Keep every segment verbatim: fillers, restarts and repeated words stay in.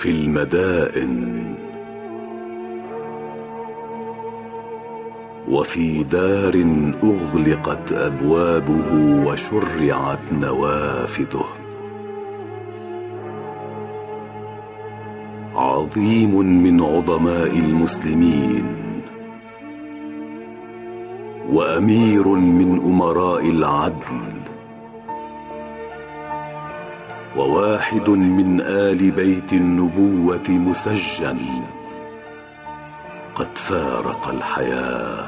في المدائن وفي دار أغلقت أبوابه وشرعت نوافذه، عظيم من عظماء المسلمين وأمير من أمراء العدل وواحد من آل بيت النبوة مسجن قد فارق الحياة،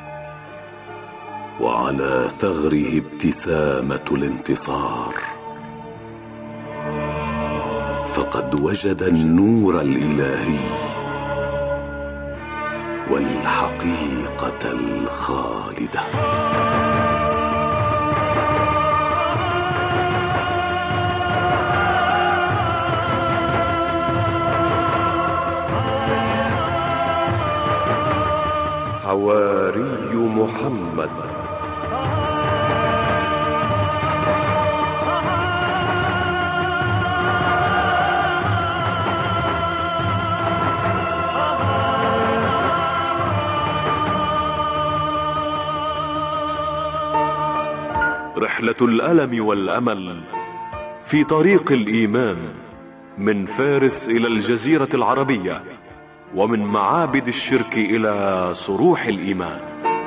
وعلى ثغره ابتسامة الانتصار، فقد وجد النور الإلهي والحقيقة الخالدة. حواري محمد. رحلة الألم والأمل في طريق الإيمان، من فارس إلى الجزيرة العربية، ومن معابد الشرك إلى صروح الإيمان.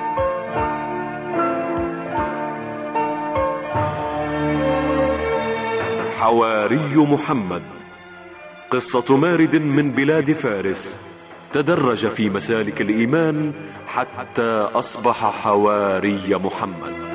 حواري محمد، قصة مارد من بلاد فارس تدرج في مسالك الإيمان حتى أصبح حواري محمد.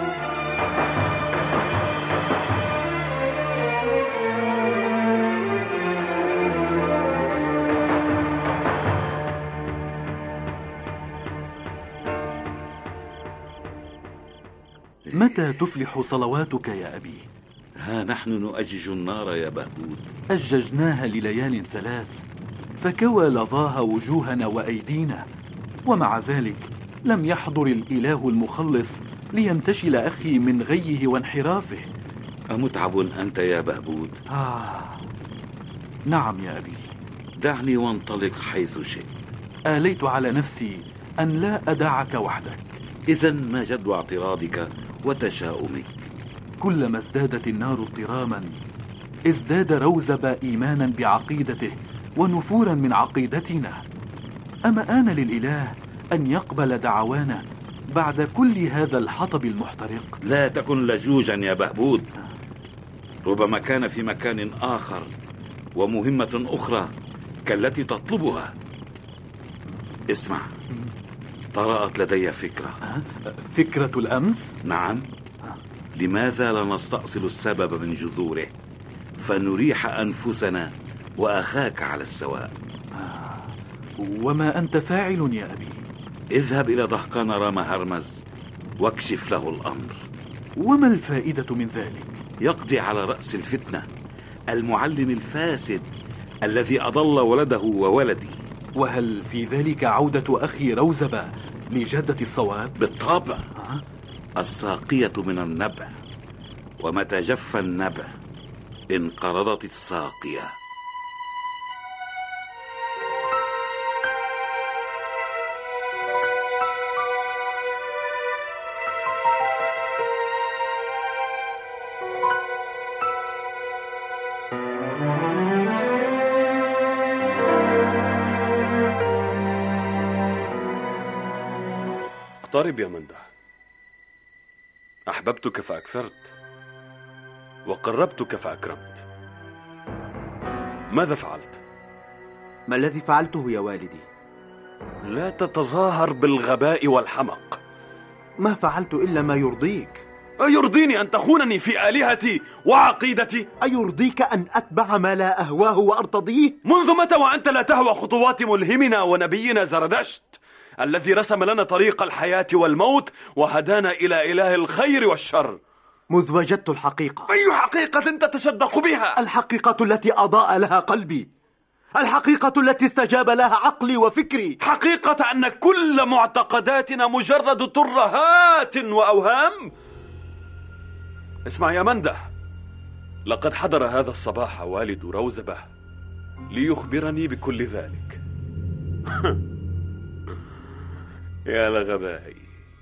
متى تفلح صلواتك يا أبي؟ ها نحن نؤجج النار يا بهبود. أججناها لليال ثلاث فكوى لظاها وجوهنا وأيدينا، ومع ذلك لم يحضر الإله المخلص لينتشل أخي من غيه وانحرافه. أمتعب أنت يا بهبود؟ آه نعم يا أبي. دعني وانطلق حيث شئت. آليت على نفسي أن لا أدعك وحدك. إذن ما جدوى اعتراضك وتشاؤمك؟ كلما ازدادت النار اضطراما ازداد روزب إيمانا بعقيدته ونفورا من عقيدتنا. أما آن للإله أن يقبل دعوانا بعد كل هذا الحطب المحترق؟ لا تكن لجوجا يا بهبود، ربما كان في مكان آخر ومهمة أخرى كالتي تطلبها. اسمع، طرأت لدي فكرة. فكرة الأمس؟ نعم. لماذا لا نستأصل السبب من جذوره فنريح أنفسنا وأخاك على السواء؟ وما أنت فاعل يا أبي؟ اذهب إلى دهقان رام هرمز واكشف له الأمر. وما الفائدة من ذلك؟ يقضي على رأس الفتنة، المعلم الفاسد الذي أضل ولده وولدي. وهل في ذلك عودة أخي روزبة لجدة الصواب؟ بالطبع. أه؟ الساقية من النبع، ومتى جف النبع انقرضت الساقية. اقترب يا منده. أحببتك فأكثرت، وقربتك فأكرمت. ماذا فعلت؟ ما الذي فعلته يا والدي؟ لا تتظاهر بالغباء والحمق. ما فعلت إلا ما يرضيك. أيرضيني أن تخونني في آلهتي وعقيدتي؟ أيرضيك أن أتبع ما لا أهواه وأرتضيه؟ منذ متى وأنت لا تهوى خطوات ملهمنا ونبينا زردشت الذي رسم لنا طريق الحياة والموت وهدانا إلى إله الخير والشر؟ مذ وجدت الحقيقة. أي حقيقة تتصدق بها؟ الحقيقة التي أضاء لها قلبي، الحقيقة التي استجاب لها عقلي وفكري. حقيقة أن كل معتقداتنا مجرد ترهات وأوهام. اسمع يا منده، لقد حضر هذا الصباح والد روزبة ليخبرني بكل ذلك. يا لغبائي،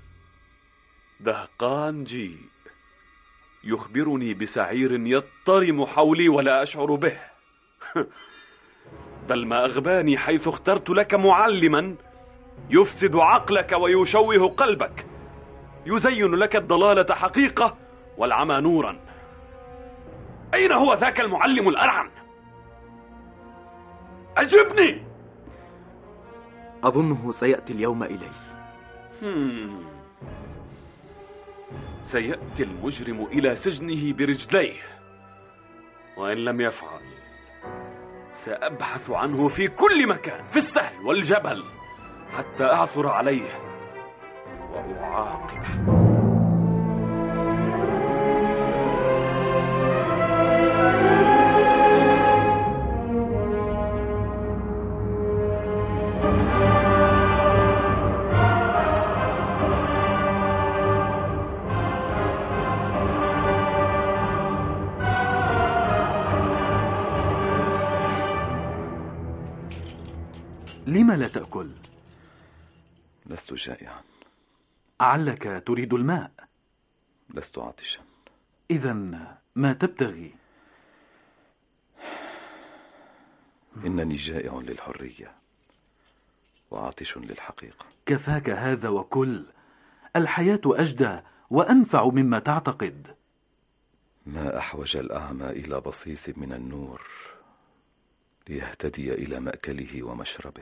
دهقان جيء يخبرني بسعير يضطرم حولي ولا أشعر به. بل ما أغباني حيث اخترت لك معلما يفسد عقلك ويشوه قلبك، يزين لك الضلالة حقيقة والعمى نورا. أين هو ذاك المعلم الأرعن؟ أجبني. أظنه سيأتي اليوم إلي. هم. سيأتي المجرم إلى سجنه برجليه، وإن لم يفعل سأبحث عنه في كل مكان، في السهل والجبل، حتى أعثر عليه وأعاقبه. لم لا تأكل؟ لست جائعا. علك تريد الماء؟ لست عاطشا. إذن ما تبتغي؟ إنني جائع للحرية وعاطش للحقيقة. كفاك هذا وكل. الحياة أجدى وأنفع مما تعتقد. ما أحوج الأعمى إلى بصيص من النور ليهتدي إلى مأكله ومشربه.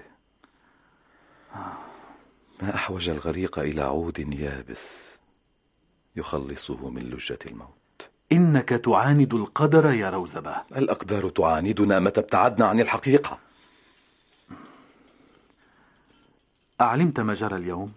ما أحوج الغريق إلى عود يابس يخلصه من لجة الموت. إنك تعاند القدر يا روزبة. الأقدار تعاندنا متى ابتعدنا عن الحقيقة. أعلمت ما جرى اليوم؟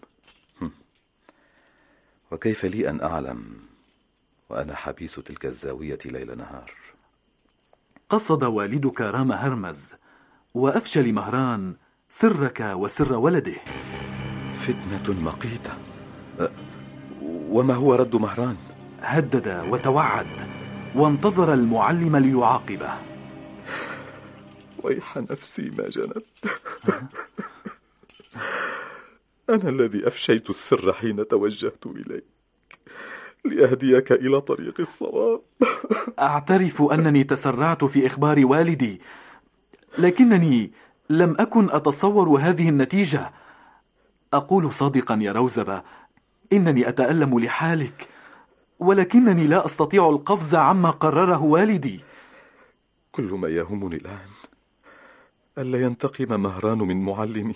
وكيف لي أن أعلم وأنا حبيس تلك الزاوية ليل نهار؟ قصد والدك رام هرمز وأفشى لمهران سرك وسر ولده. فتنة مقيتة. وما هو رد مهران؟ هدد وتوعد وانتظر المعلم ليعاقبه. ويح نفسي ما جنت. أنا الذي أفشيت السر حين توجهت إليك لأهديك إلى طريق الصواب. أعترف أنني تسرعت في إخبار والدي، لكنني لم أكن أتصور هذه النتيجة. أقول صادقا يا روزبة، إنني أتألم لحالك، ولكنني لا أستطيع القفز عما قرره والدي. كل ما يهمني الآن ألا ينتقم مهران من معلمي.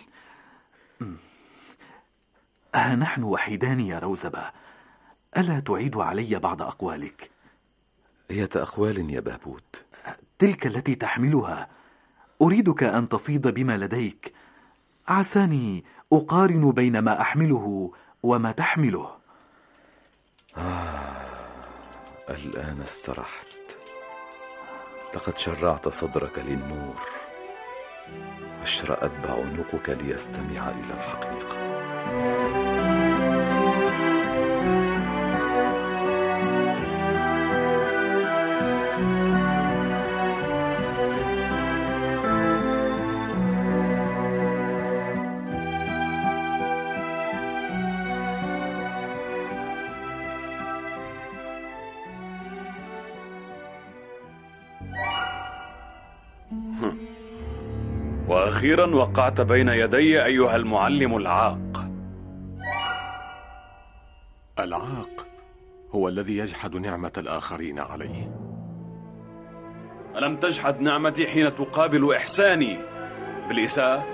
ها نحن وحيدان يا روزبة، ألا تعيد علي بعض أقوالك؟ أية أقوال يا بهبود؟ تلك التي تحملها. أريدك أن تفيض بما لديك، عساني أقارن بين ما أحمله وما تحمله. آه، الآن استرحت. لقد شرعت صدرك للنور، أشرأت بعنقك ليستمع إلى الحقيقة. وأخيرا وقعت بين يدي أيها المعلم العاق. العاق هو الذي يجحد نعمة الآخرين عليه. ألم تجحد نعمتي حين تقابل إحساني بالإساءة؟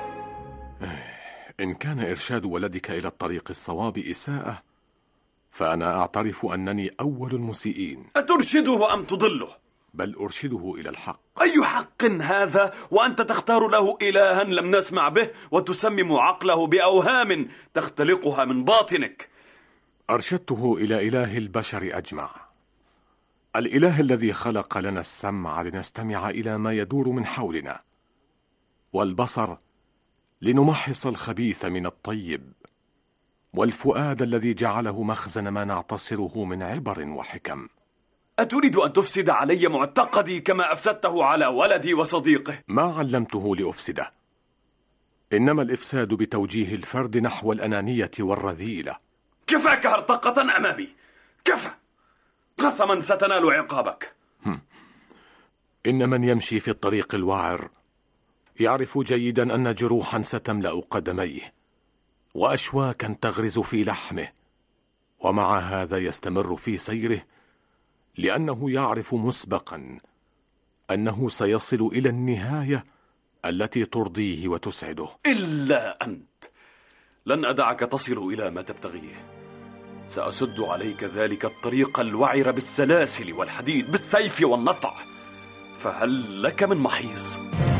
إن كان إرشاد ولدك إلى الطريق الصواب إساءة، فأنا أعترف أنني أول المسيئين. أترشده أم تضله؟ بل أرشده إلى الحق. أي حق هذا وأنت تختار له إلها لم نسمع به وتسمم عقله بأوهام تختلقها من باطنك؟ أرشدته إلى إله البشر أجمع، الإله الذي خلق لنا السمع لنستمع إلى ما يدور من حولنا، والبصر لنمحص الخبيث من الطيب، والفؤاد الذي جعله مخزن ما نعتصره من عبر وحكم. أتريد أن تفسد علي معتقدي كما أفسدته على ولدي وصديقه؟ ما علمته لأفسده، إنما الإفساد بتوجيه الفرد نحو الأنانية والرذيلة. كفاك هرطقة أمامي، كفى. قسما ستنال عقابك. إن من يمشي في الطريق الوعر يعرف جيدا أن جروحا ستملأ قدميه وأشواكا تغرز في لحمه، ومع هذا يستمر في سيره لأنه يعرف مسبقا أنه سيصل إلى النهاية التي ترضيه وتسعده. إلا أنت لن أدعك تصل إلى ما تبتغيه. سأسد عليك ذلك الطريق الوعر بالسلاسل والحديد، بالسيف والنطع، فهل لك من محيص؟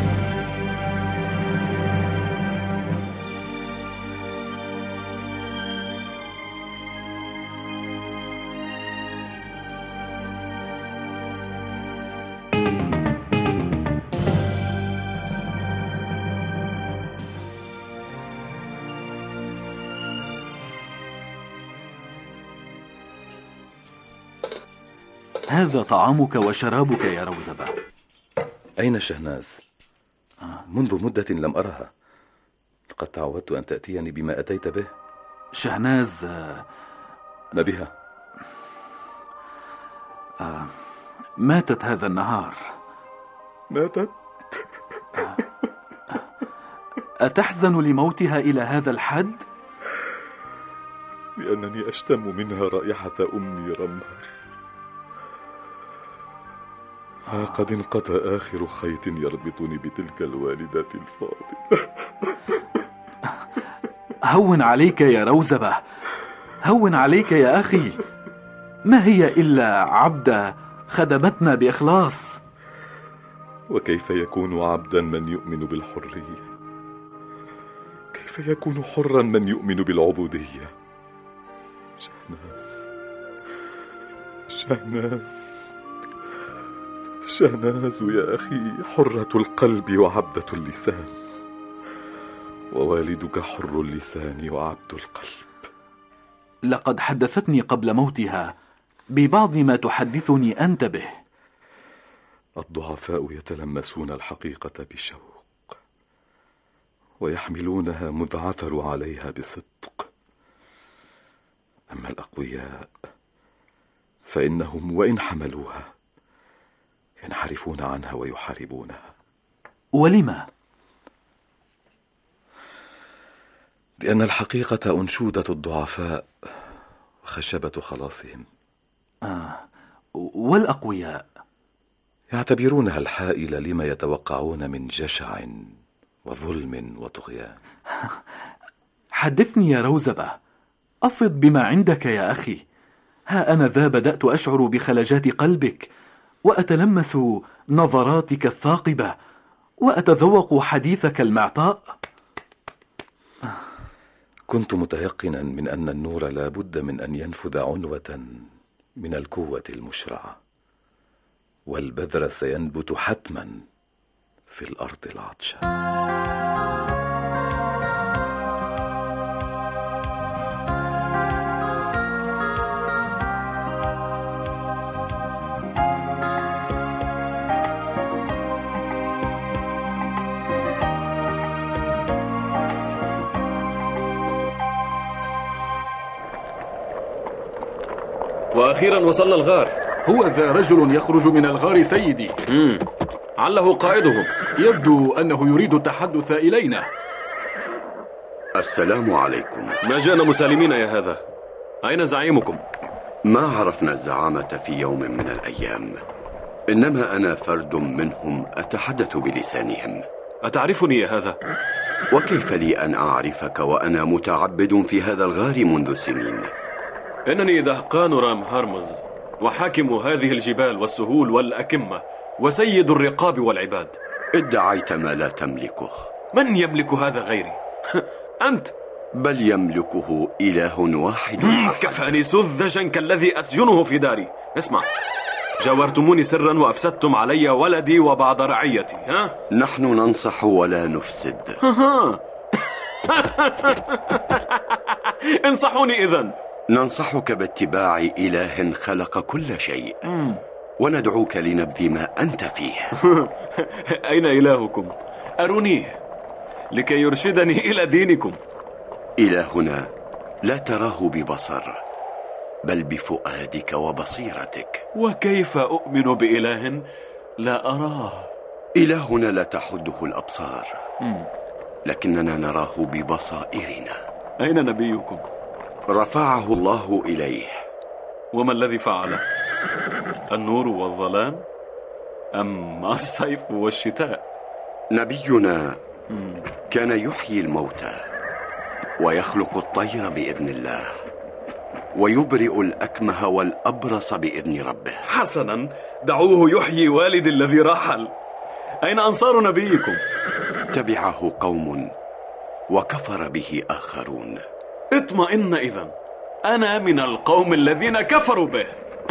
هذا طعامك وشرابك يا روزبة. أين شهناز؟ منذ مدة لم أرها. لقد تعودت أن تأتيني بما أتيت به. شهناز ما بها؟ آه. ماتت هذا النهار. ماتت؟ أتحزن لموتها إلى هذا الحد؟ لأنني أشتم منها رائحة أمي رمهر. ها قد انقطع آخر خيط يربطني بتلك الوالدة الفاضلة. هون عليك يا روزبة، هون عليك يا أخي. ما هي إلا عبدة خدمتنا بإخلاص. وكيف يكون عبدا من يؤمن بالحرية؟ كيف يكون حرا من يؤمن بالعبودية؟ شهناز، شهناز، شهناز يا أخي، حرة القلب وعبدة اللسان، ووالدك حر اللسان وعبد القلب. لقد حدثتني قبل موتها ببعض ما تحدثني أنت به. الضعفاء يتلمسون الحقيقة بشوق ويحملونها مذ عثروا عليها بصدق، أما الأقوياء فإنهم وإن حملوها ينحرفون عنها ويحاربونها. ولما؟ لأن الحقيقة أنشودة الضعفاء وخشبة خلاصهم. آه. والأقوياء يعتبرونها الحائل لما يتوقعون من جشع وظلم وطغيان. حدثني يا روزبة، أفض بما عندك يا أخي. ها أنا ذا بدأت أشعر بخلجات قلبك، وأتلمس نظراتك الثاقبة، وأتذوق حديثك المعطاء. كنت متيقنا من أن النور لا بد من أن ينفذ عنوة من القوة المشرعة، والبذر سينبت حتما في الأرض العطشة. وأخيرا وصلنا الغار. هو ذا رجل يخرج من الغار سيدي. مم. عله قائدهم. يبدو أنه يريد التحدث إلينا. السلام عليكم. ما جاءنا مسالمين يا هذا. أين زعيمكم؟ ما عرفنا الزعامة في يوم من الأيام، إنما أنا فرد منهم أتحدث بلسانهم. أتعرفني يا هذا؟ وكيف لي أن أعرفك وأنا متعبد في هذا الغار منذ سنين؟ إنني دهقان رام هرمز، وحاكم هذه الجبال والسهول والأكمة، وسيد الرقاب والعباد. ادعيت ما لا تملكه. من يملك هذا غيري؟ أنت. بل يملكه إله واحد. كفاني سذجا كالذي أسجنه في داري. اسمع، جاورتموني سرا وأفسدتم علي ولدي وبعض رعيتي. ها؟ نحن ننصح ولا نفسد. انصحوني إذن. ننصحك باتباع إله خلق كل شيء، وندعوك لنبذ ما أنت فيه. أين إلهكم؟ أرونيه لكي يرشدني إلى دينكم. إلهنا لا تراه ببصر، بل بفؤادك وبصيرتك. وكيف أؤمن بإله لا أراه؟ إلهنا لا تحده الأبصار، لكننا نراه ببصائرنا. أين نبيكم؟ رفعه الله إليه. وما الذي فعله؟ النور والظلام أم الصيف والشتاء؟ نبينا كان يحيي الموتى ويخلق الطير بإذن الله ويبرئ الأكمه والأبرص بإذن ربه. حسنا، دعوه يحيي والدي الذي رحل. أين أنصار نبيكم؟ تبعه قوم وكفر به آخرون. اطمئن إذن، أنا من القوم الذين كفروا به.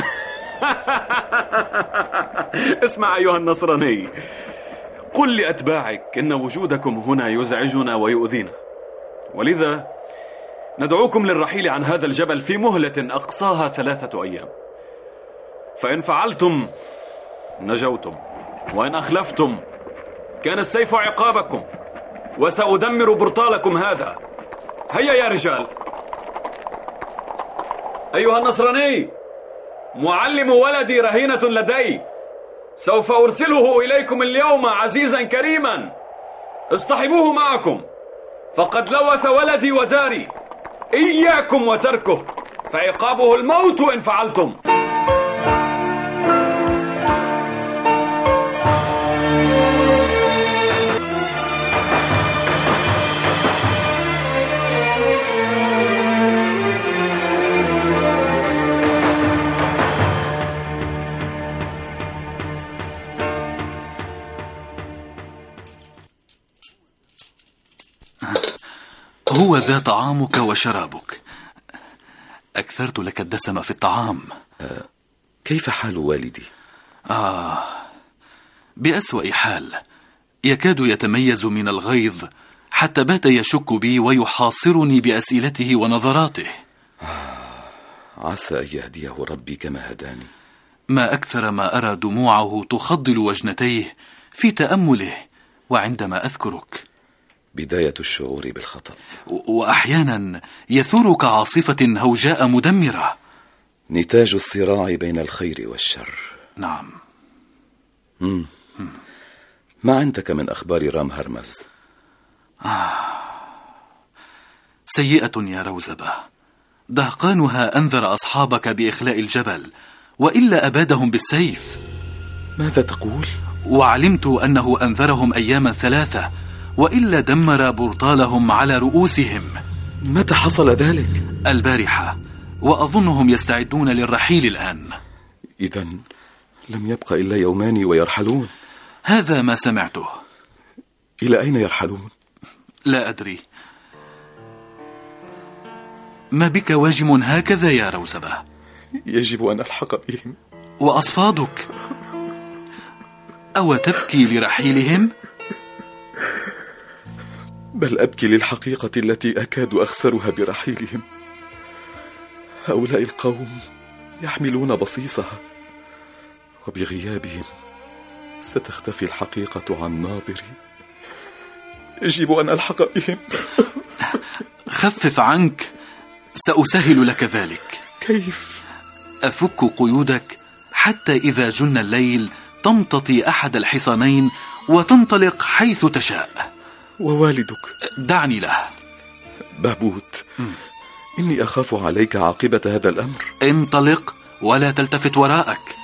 اسمع أيها النصراني، قل لأتباعك إن وجودكم هنا يزعجنا ويؤذينا، ولذا ندعوكم للرحيل عن هذا الجبل في مهلة أقصاها ثلاثة أيام. فإن فعلتم نجوتم، وإن أخلفتم كان السيف عقابكم، وسأدمر برطالكم هذا. هيا يا رجال. أيها النصراني، معلم ولدي رهينة لدي، سوف أرسله إليكم اليوم عزيزا كريما، اصطحبوه معكم، فقد لوث ولدي وداري. إياكم وتركه، فعقابه الموت إن فعلتم. هو ذا طعامك وشرابك. أكثرت لك الدسم في الطعام. أه كيف حال والدي؟ آه بأسوأ حال، يكاد يتميز من الغيظ، حتى بات يشك بي ويحاصرني بأسئلته ونظراته. آه عسى أن يهديه ربي كما هداني. ما أكثر ما أرى دموعه تخضل وجنتيه في تأمله وعندما أذكرك. بداية الشعور بالخطأ. وأحيانا يثور كعاصفة هوجاء مدمرة. نتاج الصراع بين الخير والشر. نعم. مم. ما عندك من أخبار رام هرمز؟ آه. سيئة يا روزبة. دهقانها أنذر أصحابك بإخلاء الجبل، وإلا أبادهم بالسيف. ماذا تقول؟ وعلمت أنه أنذرهم أياما ثلاثة، وإلا دمر برطالهم على رؤوسهم. متى حصل ذلك؟ البارحة، وأظنهم يستعدون للرحيل الآن. إذن لم يبق إلا يومان ويرحلون. هذا ما سمعته. إلى أين يرحلون؟ لا أدري. ما بك واجم هكذا يا روزبة؟ يجب أن ألحق بهم. وأصفادك، أو تبكي لرحيلهم؟ بل أبكي للحقيقة التي أكاد أخسرها برحيلهم. هؤلاء القوم يحملون بصيصها، وبغيابهم ستختفي الحقيقة عن ناظري. يجب أن ألحق بهم. خفف عنك، سأسهل لك ذلك. كيف؟ أفك قيودك حتى إذا جن الليل تمتطي أحد الحصانين وتنطلق حيث تشاء. ووالدك؟ دعني له. بهبوت، إني أخاف عليك عاقبة هذا الأمر. انطلق ولا تلتفت وراءك.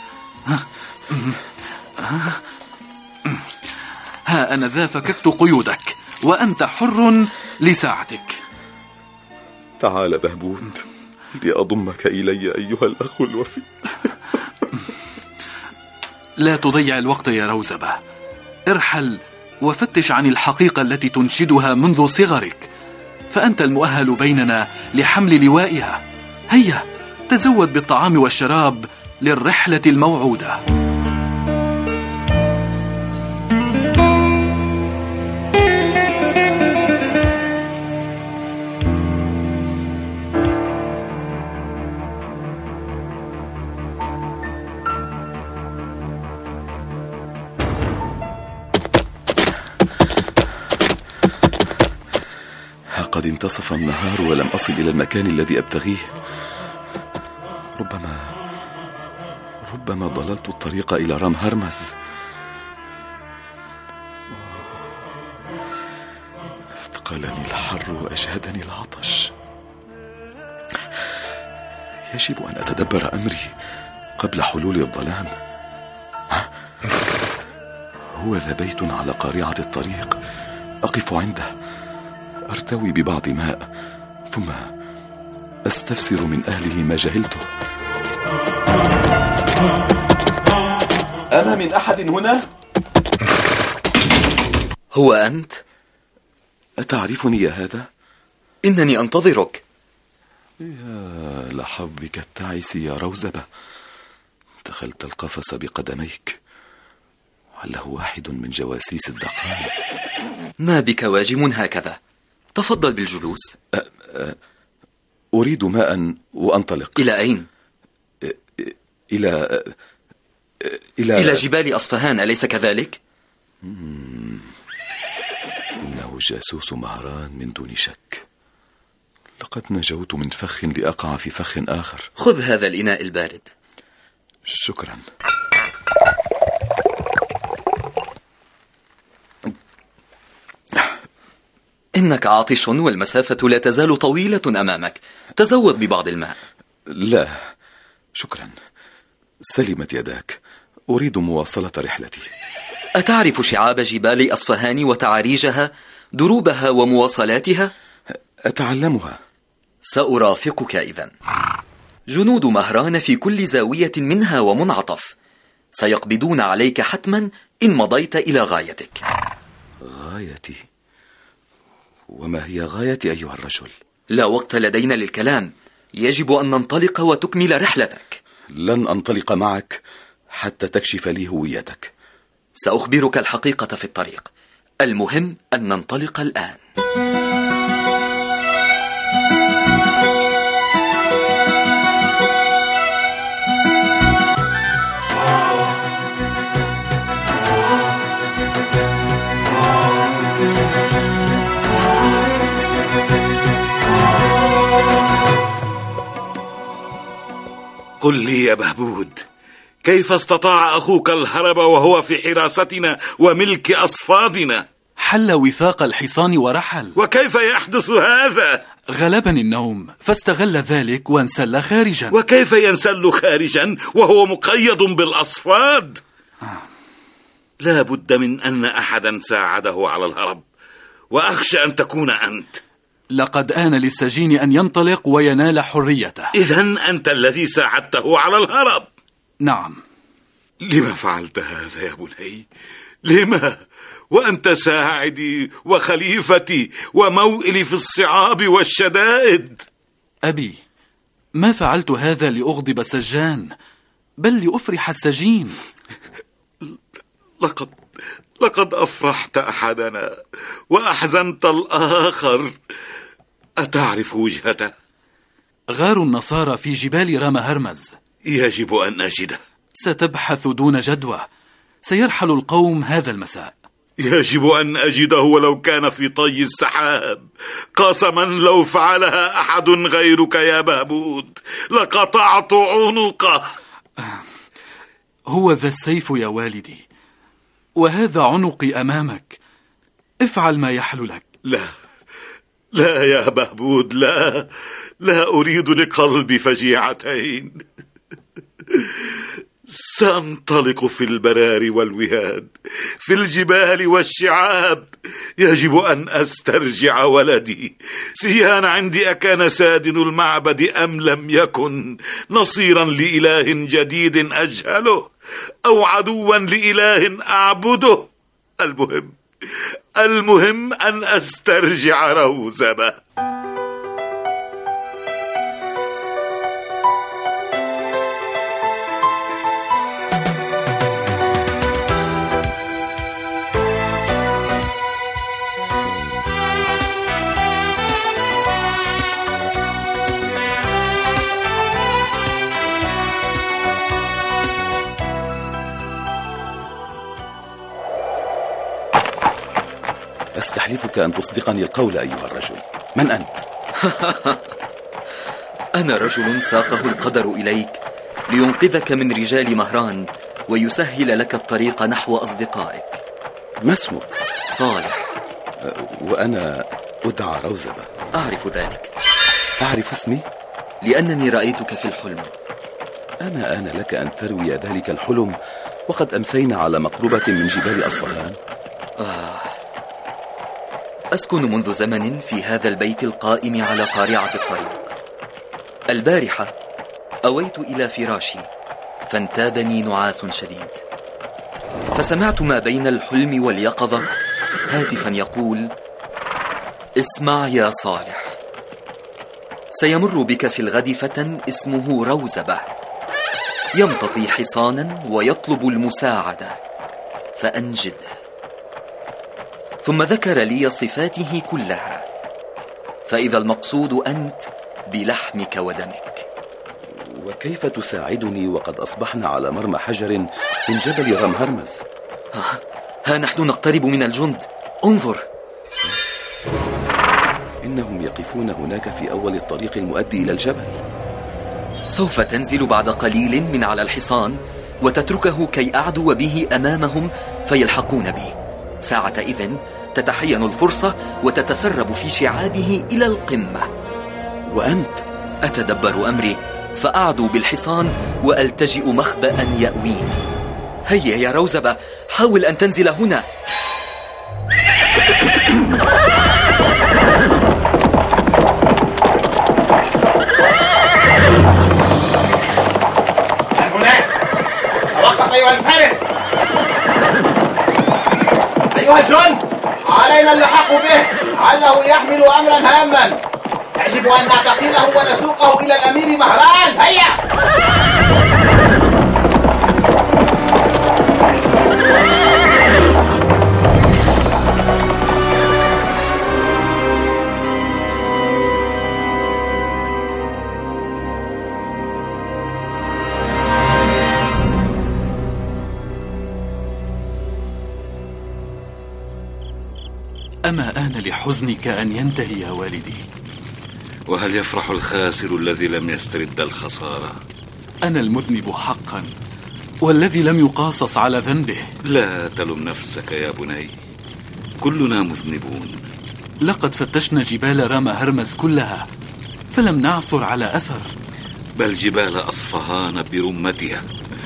ها أنا ذا فككت قيودك، وأنت حر لساعتك. تعال بهبوت لأضمك إلي أيها الأخ الوفي. لا تضيع الوقت يا روزبة. ارحل وفتش عن الحقيقة التي تنشدها منذ صغرك، فأنت المؤهل بيننا لحمل لوائها. هيا تزود بالطعام والشراب للرحلة الموعودة. لقد انتصف النهار ولم أصل إلى المكان الذي أبتغيه. ربما ربما ضللت الطريق إلى رام هرمز. أثقلني الحر وأجهدني العطش. يجب أن أتدبر أمري قبل حلول الظلام. هو ذا بيت على قارعة الطريق، أقف عنده أرتوي ببعض ماء، ثم أستفسر من أهله ما جهلته. أما من أحد هنا؟ هو أنت؟ أتعرفني يا هذا؟ إنني أنتظرك. يا لحظك التعس يا روزبة، دخلت القفص بقدميك، علّه واحد من جواسيس الدخان. ما بك واجم هكذا؟ تفضل بالجلوس. أ... أ... أريد ماء وأنطلق. إلى أين؟ إلى إلى إلى جبال أصفهان، أليس كذلك؟ مم. إنه جاسوس مهران من دون شك. لقد نجوت من فخ لأقع في فخ آخر. خذ هذا الإناء البارد. شكرا. إنك عاطش والمسافة لا تزال طويلة أمامك، تزود ببعض الماء. لا شكرا، سلمت يداك، أريد مواصلة رحلتي. أتعرف شعاب جبال أصفهان وتعاريجها، دروبها ومواصلاتها؟ أتعلمها. سأرافقك إذن. جنود مهران في كل زاوية منها ومنعطف، سيقبضون عليك حتما إن مضيت إلى غايتك. غايتي؟ وما هي غايتي أيها الرجل؟ لا وقت لدينا للكلام، يجب أن ننطلق وتكمل رحلتك. لن أنطلق معك حتى تكشف لي هويتك. سأخبرك الحقيقة في الطريق، المهم أن ننطلق الآن. قل لي يا بهبود، كيف استطاع أخوك الهرب وهو في حراستنا وملك أصفادنا؟ حل وثاق الحصان ورحل. وكيف يحدث هذا؟ غلبني النوم فاستغل ذلك وانسل خارجا. وكيف ينسل خارجا وهو مقيد بالأصفاد؟ لا بد من أن أحدا ساعده على الهرب، وأخشى أن تكون أنت. لقد آن للسجين أن ينطلق وينال حريته. إذن أنت الذي ساعدته على الهرب؟ نعم. لما فعلت هذا يا بني؟ لما؟ وأنت ساعدي وخليفتي وموئلي في الصعاب والشدائد. أبي، ما فعلت هذا لأغضب السجان، بل لأفرح السجين. لقد لقد أفرحت أحدنا وأحزنت الآخر. أتعرف وجهته؟ غار النصارى في جبال رام هرمز. يجب أن أجده. ستبحث دون جدوى، سيرحل القوم هذا المساء. يجب أن أجده ولو كان في طي السحاب. قسما لو فعلها أحد غيرك يا بهبود لقطعت عنقه. هو ذا السيف يا والدي، وهذا عنقي أمامك، افعل ما يحل لك. لا لا يا بهبود، لا لا أريد لقلبي فجيعتين. سأنطلق في البراري والوهاد، في الجبال والشعاب. يجب أن أسترجع ولدي. سيان عندي أكان سادن المعبد أم لم يكن، نصيرا لإله جديد أجهله أو عدوا لإله أعبده. المهم المهم أن أسترجع روزبة. أستحلف أحلفك أن تصدقني القول أيها الرجل. من أنت؟ أنا رجل ساقه القدر إليك لينقذك من رجال مهران ويسهل لك الطريق نحو أصدقائك. ما اسمك؟ صالح. وأنا أدعى روزبة. أعرف ذلك. تعرف اسمي؟ لأنني رأيتك في الحلم. أما آن لك أن تروي ذلك الحلم وقد أمسينا على مقربة من جبال أصفهان. آه. أسكن منذ زمن في هذا البيت القائم على قارعة الطريق. البارحة أويت إلى فراشي فانتابني نعاس شديد، فسمعت ما بين الحلم واليقظة هاتفا يقول: اسمع يا صالح، سيمر بك في الغد فتى اسمه روزبة، يمتطي حصانا ويطلب المساعدة، فأنجده. ثم ذكر لي صفاته كلها، فإذا المقصود أنت بلحمك ودمك. وكيف تساعدني وقد أصبحنا على مرمى حجر من جبل رمهرمز؟ ها, ها نحن نقترب من الجند، انظر. إنهم يقفون هناك في أول الطريق المؤدي إلى الجبل. سوف تنزل بعد قليل من على الحصان وتتركه كي أعدو به أمامهم فيلحقون بي. ساعة إذن تتحين الفرصة وتتسرب في شعابه إلى القمة. وأنت؟ أتدبر أمري فأعدو بالحصان وألتجئ مخبأ يأويني. هيا يا روزبة، حاول أن تنزل هنا. هناك، توقف أيها الفارس. أيها الجند، علينا اللحاق به، عله يحمل أمرا هاما. يجب أن نعتقله ونسوقه إلى الأمير مهران. هيا! أما آن لحزنك أن ينتهي يا والدي؟ وهل يفرح الخاسر الذي لم يسترد الخسارة؟ أنا المذنب حقا، والذي لم يقاصص على ذنبه. لا تلم نفسك يا بني، كلنا مذنبون. لقد فتشنا جبال رام هرمز كلها فلم نعثر على أثر، بل جبال أصفهان برمتها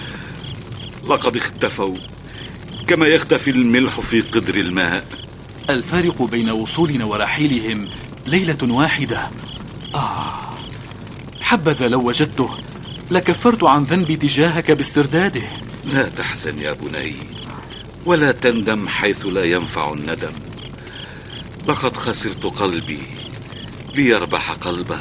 لقد اختفوا كما يختفي الملح في قدر الماء. الفارق بين وصولنا ورحيلهم ليلة واحدة. آه، حبذا لو وجدته لكفرت عن ذنبي تجاهك باسترداده. لا تحزن يا بني، ولا تندم حيث لا ينفع الندم. لقد خسرت قلبي ليربح قلبه،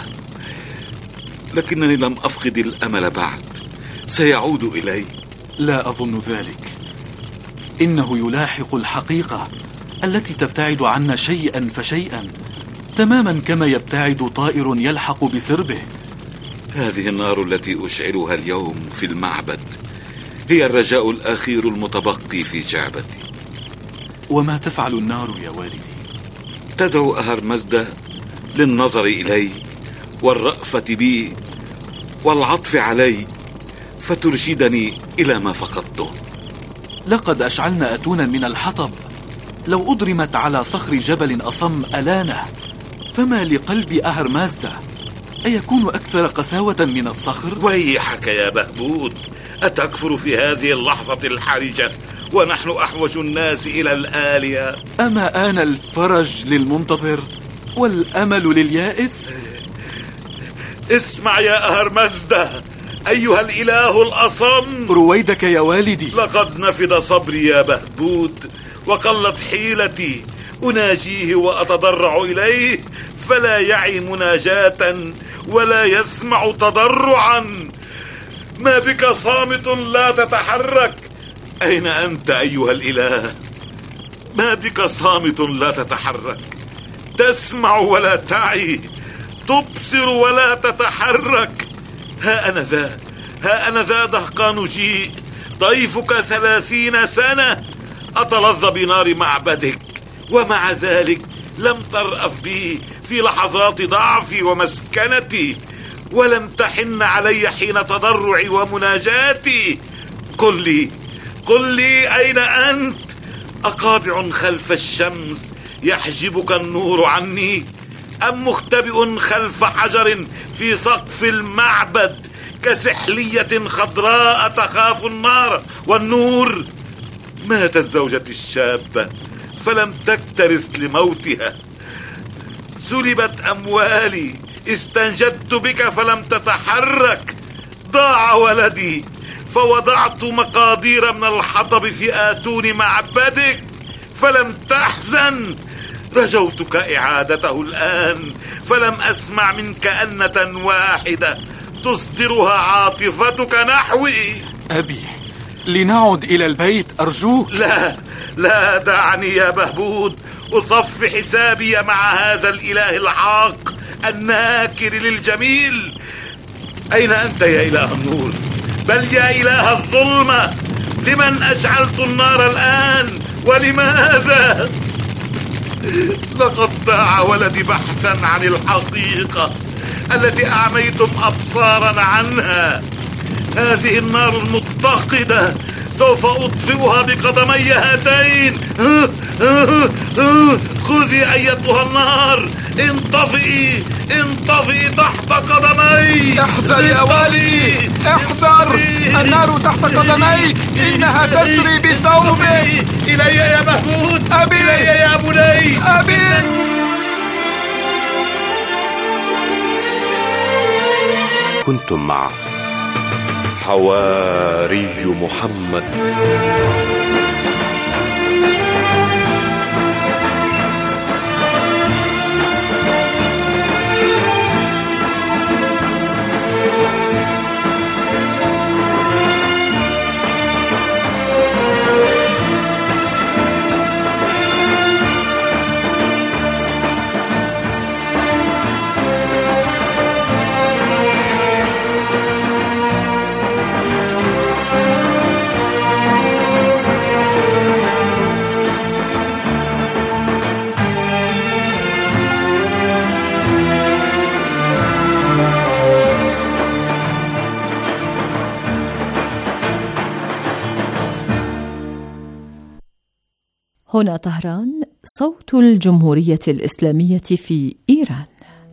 لكنني لم أفقد الأمل بعد، سيعود إلي. لا أظن ذلك، إنه يلاحق الحقيقة التي تبتعد عنا شيئا فشيئا، تماما كما يبتعد طائر يلحق بسربه. هذه النار التي أشعلها اليوم في المعبد هي الرجاء الأخير المتبقي في جعبتي. وما تفعل النار يا والدي؟ تدعو أهرمزدة للنظر إلي والرأفة بي والعطف علي، فترشدني إلى ما فقدته. لقد أشعلنا أتونا من الحطب، لو أضرمت على صخر جبل أصم ألانه، فما لقلب أهرمازدة؟ أيكون أكثر قساوة من الصخر؟ ويحك يا بهبود، أتكفر في هذه اللحظة الحرجة ونحن أحوج الناس إلى الآلية؟ أما آن الفرج للمنتظر والأمل لليائس؟ اسمع يا أهرمزدة أيها الإله الأصم. رويدك يا والدي. لقد نفد صبري يا بهبود وقلت حيلتي، أناجيه وأتضرع إليه فلا يعي مناجاة ولا يسمع تضرعا. ما بك صامت لا تتحرك؟ أين أنت أيها الإله؟ ما بك صامت لا تتحرك؟ تسمع ولا تعي، تبصر ولا تتحرك. ها أنا ذا، ها أنا ذا دهقان جيء، ضيفك ثلاثين سنة، أتلظى بنار معبدك، ومع ذلك لم ترأف بي في لحظات ضعفي ومسكنتي، ولم تحن علي حين تضرعي ومناجاتي. قل لي قل لي أين أنت؟ أقابع خلف الشمس يحجبك النور عني، أم مختبئ خلف حجر في سقف المعبد كسحلية خضراء تخاف النار والنور؟ ماتت زوجتي الشابة فلم تكترث لموتها، سلبت أموالي استنجدت بك فلم تتحرك، ضاع ولدي فوضعت مقادير من الحطب في آتون معبدك فلم تحزن، رجوتك إعادته الآن فلم أسمع منك أنة واحدة تصدرها عاطفتك نحوي. أبي، لنعد إلى البيت أرجوك. لا لا، دعني يا بهبود أصف حسابي مع هذا الإله العاق الناكر للجميل. أين أنت يا إله النور؟ بل يا إله الظلمة، لمن أشعلت النار الآن ولماذا؟ لقد ضاع ولدي بحثا عن الحقيقة التي أعميتم أبصارنا عنها. هذه النار المتقدة سوف أطفئها بقدمي هاتين. خذي أيتها النار، انطفئي انطفئي تحت قدمي. احذر يا والي، احذر، النار تحت قدميك، إنها تسري بثوبك. إلي يا بهبود، أبي، إلي يا بني، أبي. كنتم مع حواري محمد. هنا طهران، صوت الجمهورية الإسلامية في إيران.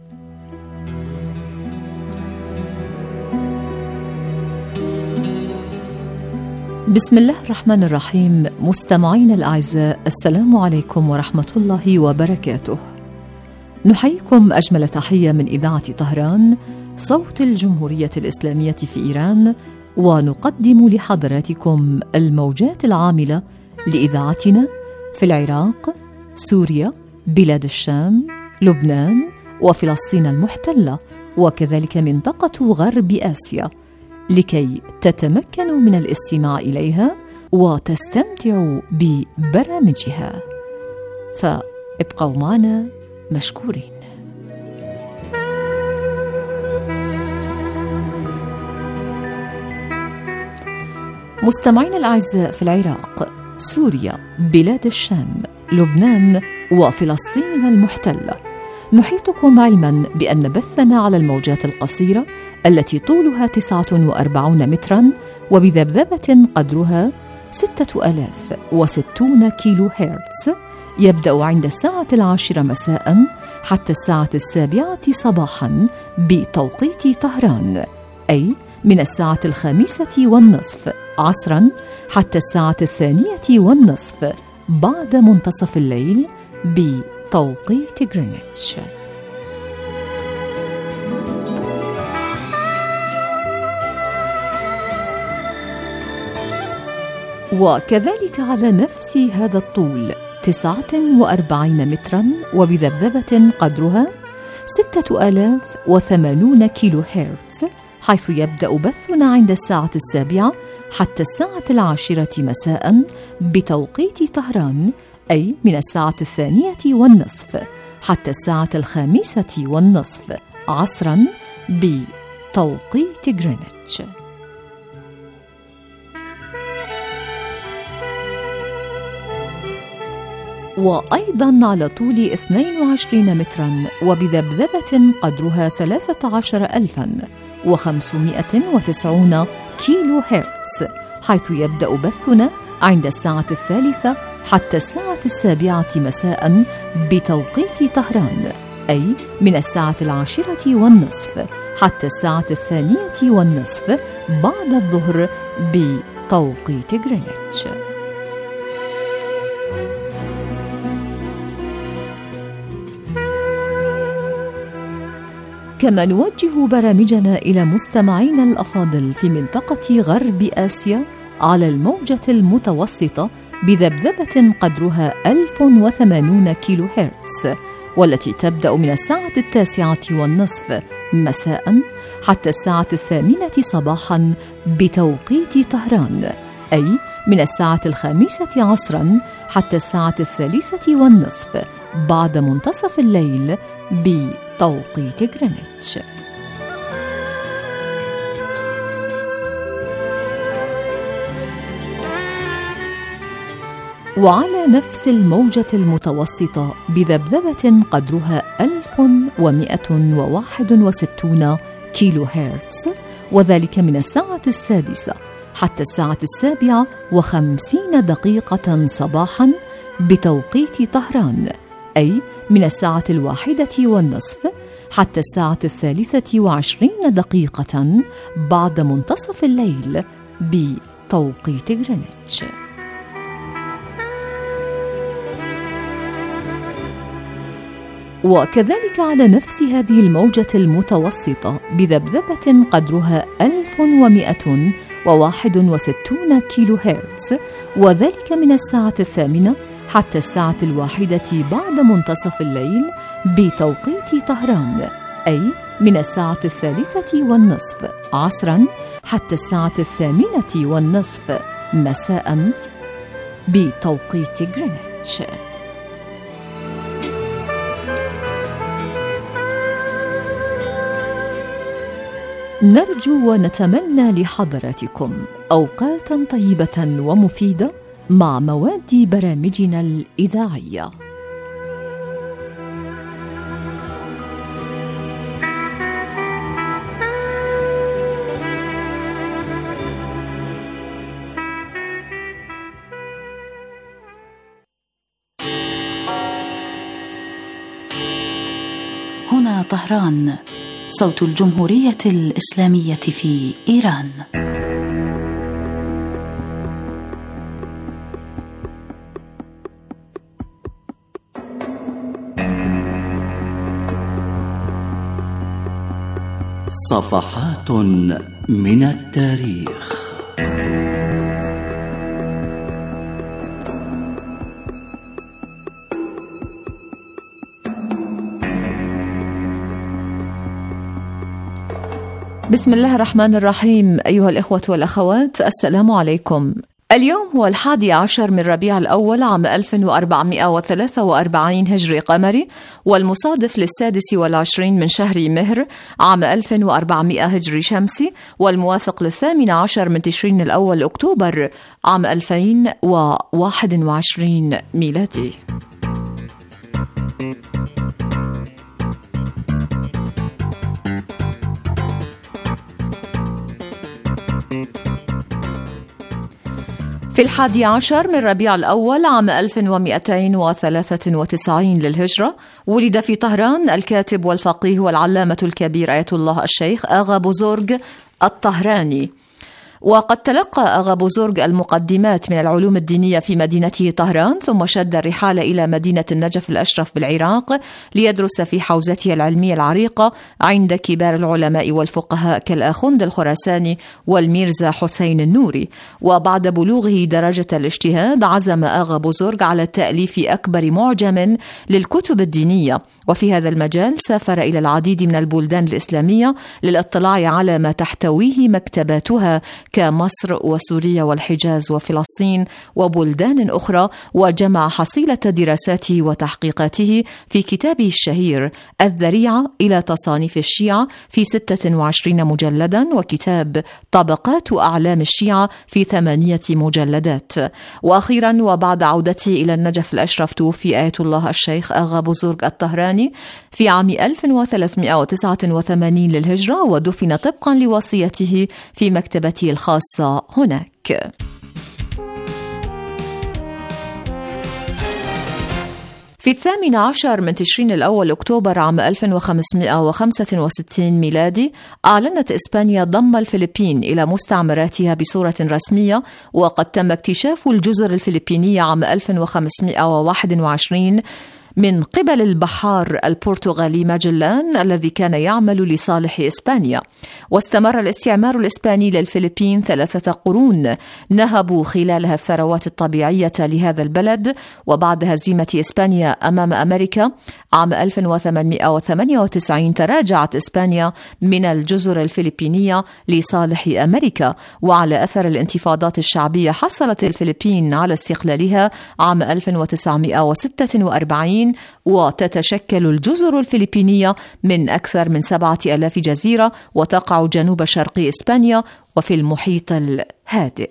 بسم الله الرحمن الرحيم. مستمعين الأعزاء، السلام عليكم ورحمة الله وبركاته. نحييكم أجمل تحية من إذاعة طهران، صوت الجمهورية الإسلامية في إيران، ونقدم لحضراتكم الموجات العاملة لإذاعتنا في العراق، سوريا، بلاد الشام، لبنان، وفلسطين المحتلة، وكذلك منطقة غرب آسيا، لكي تتمكنوا من الاستماع إليها وتستمتعوا ببرامجها. فابقوا معنا مشكورين. مستمعين الأعزاء، في العراق، سوريا، بلاد الشام، لبنان، وفلسطين المحتلة، نحيطكم علما بأن بثنا على الموجات القصيرة التي طولها تسعة وأربعين مترا وبذبذبة قدرها ستة آلاف وستون كيلو هرتز يبدأ عند الساعة العاشرة مساء حتى الساعة السابعة صباحا بتوقيت طهران، أي من الساعة الخامسة والنصف عصرا حتى الساعة الثانية والنصف بعد منتصف الليل بتوقيت غرينتش. وكذلك على نفس هذا الطول تسعة وأربعين مترا وبذبذبة قدرها ستة آلاف وثمانون كيلو هرتز، حيث يبدأ بثنا عند الساعة السابعة حتى الساعة العاشرة مساء بتوقيت طهران، أي من الساعة الثانية والنصف حتى الساعة الخامسة والنصف عصرا بتوقيت غرينتش. وأيضا على طول اثنين وعشرين مترا وبذبذبة قدرها ثلاثة عشر ألفا وخمسمائة وتسعين كيلو هرتز، حيث يبدأ بثنا عند الساعة الثالثة حتى الساعة السابعة مساء بتوقيت طهران، أي من الساعة العاشرة والنصف حتى الساعة الثانية والنصف بعد الظهر بتوقيت غرينتش. كما نوجه برامجنا إلى مستمعينا الأفاضل في منطقة غرب آسيا على الموجة المتوسطة بذبذبة قدرها ألف وثمانين كيلو هرتز، والتي تبدأ من الساعة التاسعة والنصف مساء حتى الساعة الثامنة صباحا بتوقيت طهران، أي من الساعة الخامسة عصرا حتى الساعة الثالثة والنصف بعد منتصف الليل بتوقيت غرينتش. وعلى نفس الموجة المتوسطة بذبذبة قدرها ألف ومائة وواحد وستين كيلو هرتز، وذلك من الساعة السادسة حتى الساعة السابعة وخمسين دقيقة صباحا بتوقيت طهران، أي من الساعة الواحدة والنصف حتى الساعة الثالثة وعشرين دقيقة بعد منتصف الليل بتوقيت غرينتش. وكذلك على نفس هذه الموجة المتوسطة بذبذبة قدرها ألف ومائة وواحد وستين كيلو هرتز، وذلك من الساعة الثامنة حتى الساعة الواحدة بعد منتصف الليل بتوقيت طهران، أي من الساعة الثالثة والنصف عصرا حتى الساعة الثامنة والنصف مساء بتوقيت غرينتش. نرجو ونتمنى لحضراتكم أوقاتا طيبة ومفيدة مع مواد برامجنا الإذاعية. هنا طهران، صوت الجمهورية الإسلامية في إيران. صفحات من التاريخ. بسم الله الرحمن الرحيم. أيها الإخوة والأخوات، السلام عليكم. اليوم هو الحادي عشر من ربيع الأول عام ألف وأربعمائة وثلاثة وأربعين هجري قمري، والمصادف للسادس والعشرين من شهر مهر عام ألف وأربعمائة هجري شمسي، والموافق للثامن عشر من تشرين الأول أكتوبر عام ألفين وواحد وعشرين ميلادي. في الحادي عشر من ربيع الأول عام ألف ومائتين وثلاثة وتسعين للهجرة ولد في طهران الكاتب والفقيه والعلامة الكبير آية الله الشيخ آغا بوزرج الطهراني. وقد تلقى آغا بوزرج المقدمات من العلوم الدينية في مدينته طهران، ثم شد الرحال إلى مدينة النجف الأشرف بالعراق ليدرس في حوزته العلمية العريقة عند كبار العلماء والفقهاء كالآخوند الخراساني والميرزا حسين النوري. وبعد بلوغه درجة الاجتهاد عزم آغا بوزرج على تأليف أكبر معجم للكتب الدينية، وفي هذا المجال سافر إلى العديد من البلدان الإسلامية للاطلاع على ما تحتويه مكتباتها كمصر وسوريا والحجاز وفلسطين وبلدان أخرى، وجمع حصيلة دراساته وتحقيقاته في كتابه الشهير الذريعة إلى تصانيف الشيعة في ستة وعشرين مجلدا، وكتاب طبقات وأعلام الشيعة في ثمانية مجلدات. وأخيرا وبعد عودته إلى النجف الأشرف توفي آية الله الشيخ آغا بوزرج الطهراني في عام ألف وثلاثمائة وتسعة وثمانين للهجرة، ودفن طبقا لوصيته في مكتبته الخاصة هناك. في الثامن عشر من تشرين الأول أكتوبر عام ألف وخمسمائة وخمسة وستين ميلادي أعلنت إسبانيا ضم الفلبين إلى مستعمراتها بصورة رسمية، وقد تم اكتشاف الجزر الفلبينية عام ألف وخمسمائة وواحد وعشرين من قبل البحار البرتغالي ماجلان الذي كان يعمل لصالح إسبانيا. واستمر الاستعمار الإسباني للفلبين ثلاثة قرون، نهبوا خلالها الثروات الطبيعية لهذا البلد. وبعد هزيمة إسبانيا أمام أمريكا عام ألف وثمانمائة وثمانية وتسعين تراجعت إسبانيا من الجزر الفلبينية لصالح أمريكا، وعلى أثر الانتفاضات الشعبية حصلت الفلبين على استقلالها عام ألف وتسعمائة وستة وأربعين، وتتشكل الجزر الفلبينية من أكثر من سبعة آلاف جزيرة، وتقع جنوب شرق إسبانيا وفي المحيط الهادئ.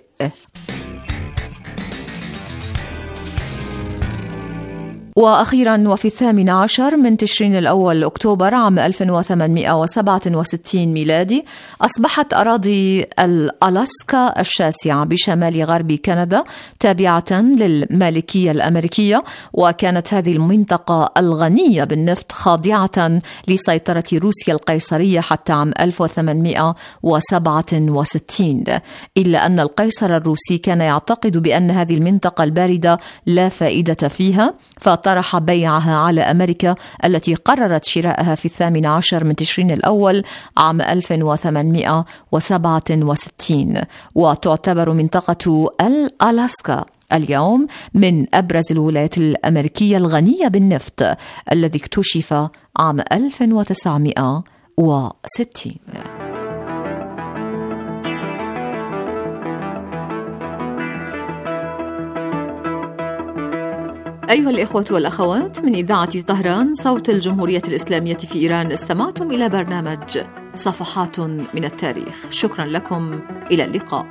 وأخيرا وفي الثامن عشر من تشرين الأول أكتوبر عام ألف وثمانمائة وسبعة وستين ميلادي أصبحت أراضي الألاسكا الشاسعة بشمال غرب كندا تابعة للمالكية الأمريكية، وكانت هذه المنطقة الغنية بالنفط خاضعة لسيطرة روسيا القيصرية حتى عام ألف وثمانمائة وسبعة وستين، إلا أن القيصر الروسي كان يعتقد بأن هذه المنطقة الباردة لا فائدة فيها، فطرح بيعها على أمريكا التي قررت شراءها في الثامن عشر من تشرين الأول عام ألف وثمانمائة وسبعة وستين. وتعتبر منطقة الألاسكا اليوم من أبرز الولايات الأمريكية الغنية بالنفط الذي اكتشف عام ألف وتسعمائة وستين. أيها الإخوة والأخوات، من إذاعة طهران صوت الجمهورية الإسلامية في إيران، استمعتم إلى برنامج صفحات من التاريخ. شكرا لكم، إلى اللقاء.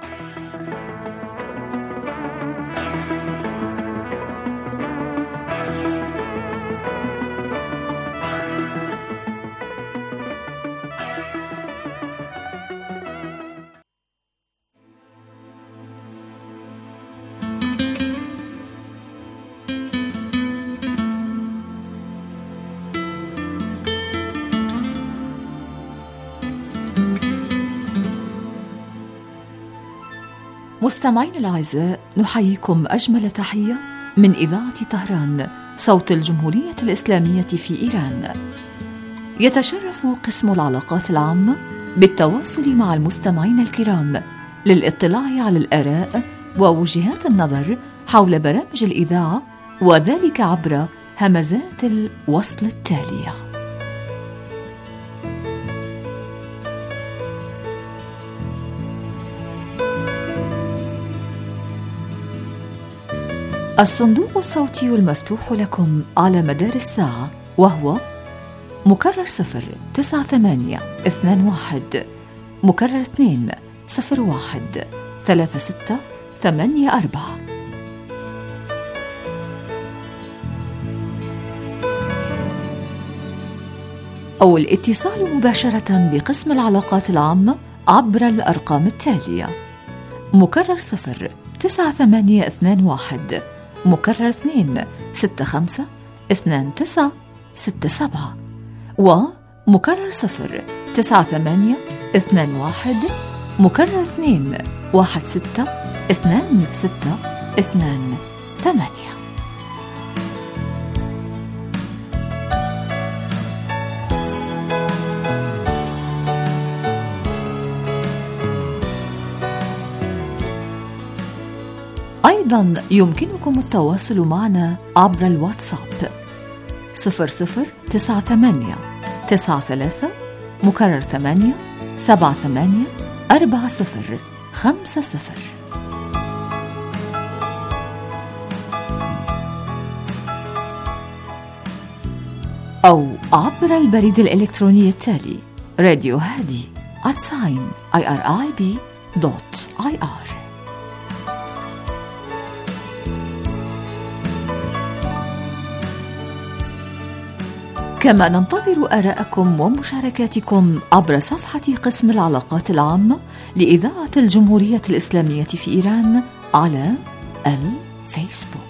مستمعين الأعزاء، نحييكم أجمل تحية من إذاعة طهران صوت الجمهورية الإسلامية في إيران. يتشرف قسم العلاقات العامة بالتواصل مع المستمعين الكرام للاطلاع على الآراء ووجهات النظر حول برامج الإذاعة، وذلك عبر همزات الوصل التالية. الصندوق الصوتي المفتوح لكم على مدار الساعة، وهو مكرر صفر تسعة ثمانية اثنان واحد، مكرر اثنين صفر واحد ثلاثة ستة ثمانية أربعة. أو الاتصال مباشرة بقسم العلاقات العامة عبر الأرقام التالية: مكرر صفر تسعة ثمانية اثنان واحد، مكرر اثنين ستة خمسة اثنان تسعة ستة سبعة، ومكرر صفر تسعة ثمانية اثنان واحد، مكرر اثنين واحد ستة اثنان ستة اثنان ثمانية. أيضا يمكنكم التواصل معنا عبر الواتساب صفر صفر تسعة ثمانية تسعة ثلاثة مكرر ثمانية سبعة ثمانية أربعة صفر خمسة صفر. أو عبر البريد الإلكتروني التالي راديو هادي at sign irib dot ir. كما ننتظر آراءكم ومشاركاتكم عبر صفحة قسم العلاقات العامة لإذاعة الجمهورية الإسلامية في إيران على الفيسبوك.